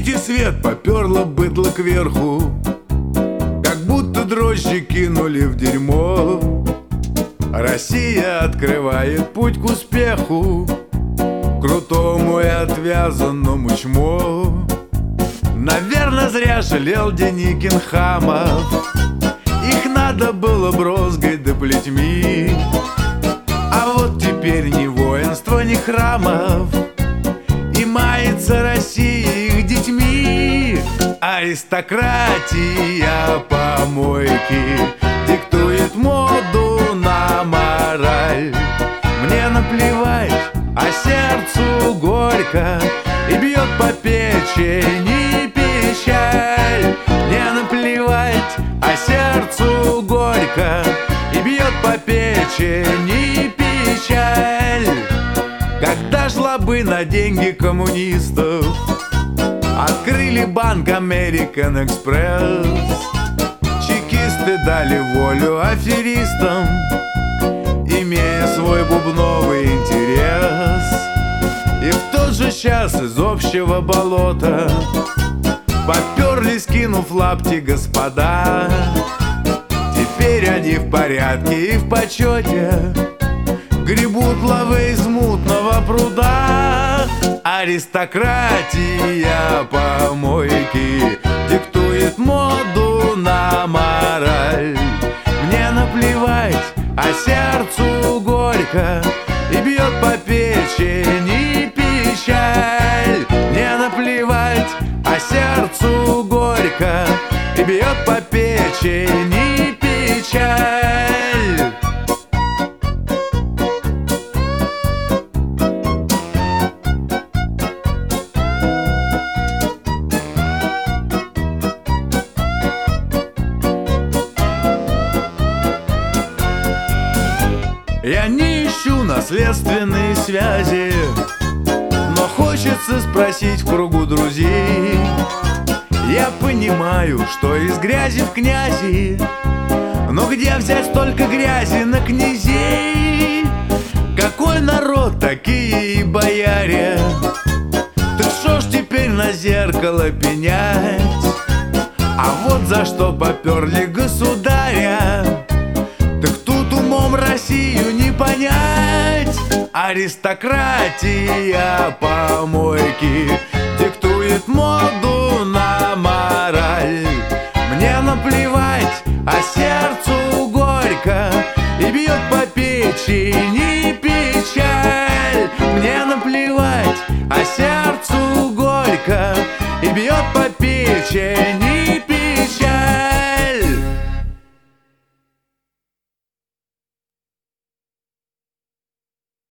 Гасите свет, поперло быдло кверху, как будто дрожжи кинули в дерьмо. Россия открывает путь к успеху, крутому и отвязанному чмо. Наверно, зря жалел Деникин хамов, их надо было брозгать да плетьми. А вот теперь ни воинства, ни храмов, и мается Россия их детьми. Аристократия помойки диктует моду на мораль. Мне наплевать, а сердцу горько, и бьет по печени печаль. Мне наплевать, а сердцу горько, и бьет по печени печаль. Когда жлобы на деньги коммунистов открыли банк American Express, чекисты дали волю аферистам, имея свой бубновый интерес. И в тот же час из общего болота поперли, скинув лапти, господа. Теперь они в порядке и в почете, гребут лавы из мутного пруда. Аристократия помойки диктует моду на мораль. Мне наплевать, а сердцу горько, и бьет по печени печаль. Мне наплевать, а сердцу горько, и бьет по печени печаль. Я не ищу наследственные связи, но хочется спросить в кругу друзей. Я понимаю, что из грязи в князи, но где взять столько грязи на князей? Какой народ, такие и бояре, так что ж теперь на зеркало пенять? А вот за что поперли государя, так тут умом Россию не понять. Аристократия помойки диктует моду на мораль. Мне наплевать, а сердцу горько, и бьет по печени печаль. Мне наплевать, а сердцу горько, и бьет по печени печаль.